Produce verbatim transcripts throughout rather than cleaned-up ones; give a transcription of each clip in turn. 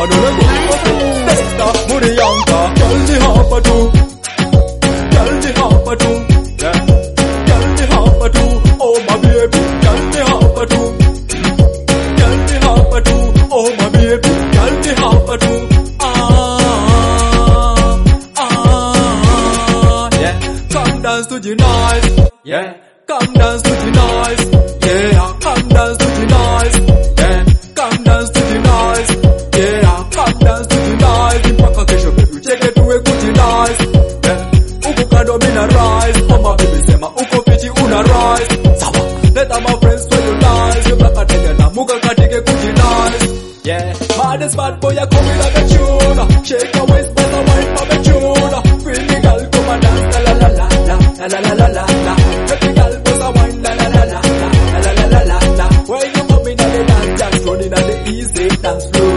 Manolo Testa Muriyanka, girl the hopper too, girl the hopper too, yeah, girl the hopper too, oh my baby, girl the hopper too, girl the hopper too, oh my baby, girl the hopper too, ah, ah, yeah, come dance to the noise, yeah, come dance to the noise, yeah, come dance to the noise, yeah, come dance to the noise, yeah, come dance to the noise, mpaka kesho baby, cheke tuwe kuti nice, yeah, uko kando mina rise, mama baby sema uko fiti una rise, sawa, let my friends when you nice, you black atenge na muka katike kuti nice, yeah, maddest bad boy I come with a tune, shake your waist but I wine for me tune, feel me girl come and dance, la la la la la la la la la la, make me girl bust a wine, la la la la la la la la la la, when you come in and the dance, just running at the easy dance floor.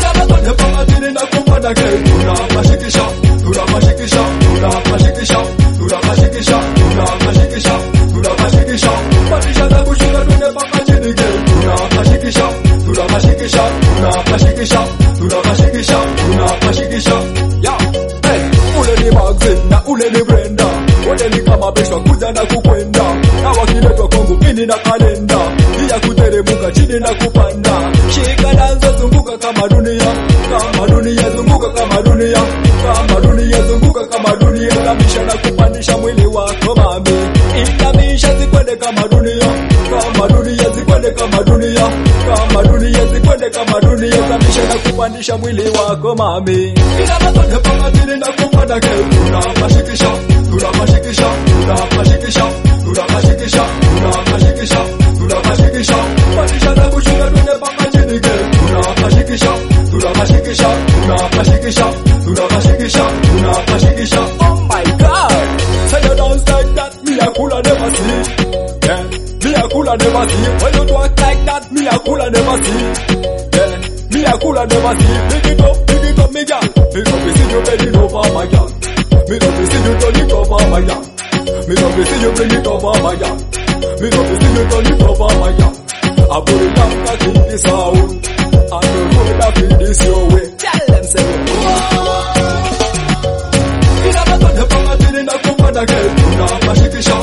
Tuna mashikisha, tuna mashikisha, tuna mashikisha, tuna mashikisha, tuna mashikisha, tuna mashikisha. Manisha na kushika tune paka chini ke. Tuna mashikisha, tuna mashikisha, tuna mashikisha, tuna mashikisha, tuna mashikisha. Ya, hey, ule ni Maxine na ule ni Brenda. Wote ni kama besha kuja na kukwenda. Na wakiletwa kwangu mini na kalenda. Iya kuteremuka chini na kupanda. Shika danzo zunguka kama dunia, kama dunia zunguka kama dunia, kama dunia zunguka kama dunia, inamisha na kupandisha mwili wako mami, inamisha zikwende kama dunia, kama dunia zikwende kama dunia, kama dunia zikwende kama dunia, inamisha na kupandisha mwili wako mami, inamatonde paka chini na kupanda ke. Tuna mashikisha, tuna mashikisha, tuna mashikisha, tuna mashikisha, tuna mashikisha, tuna mashikisha, pandisha na kushuka twende paka chini ke. Tuna mashikisha, tuna mashikisha, tuna mashikisha, tuna mashikisha, tuna mashikisha. Oh my God, say you dance like that, me a cool and never see. Yeah, me a cool and never see. When you talk like that, me a cool and never see. Yeah, me a cool and never see. Pick it up, pick it up, me girl. Me don't be see you bend it over, my girl. Me don't be see you turn it over, my girl. Me don't be see you bring it over, my girl. Me don't be see you turn it over, my girl. I put it down, I keep this sound. I don't know that feel this your way. Tell them say, whoa. Ina matonde paka chini na kupanda ke. Tuna mashikisha,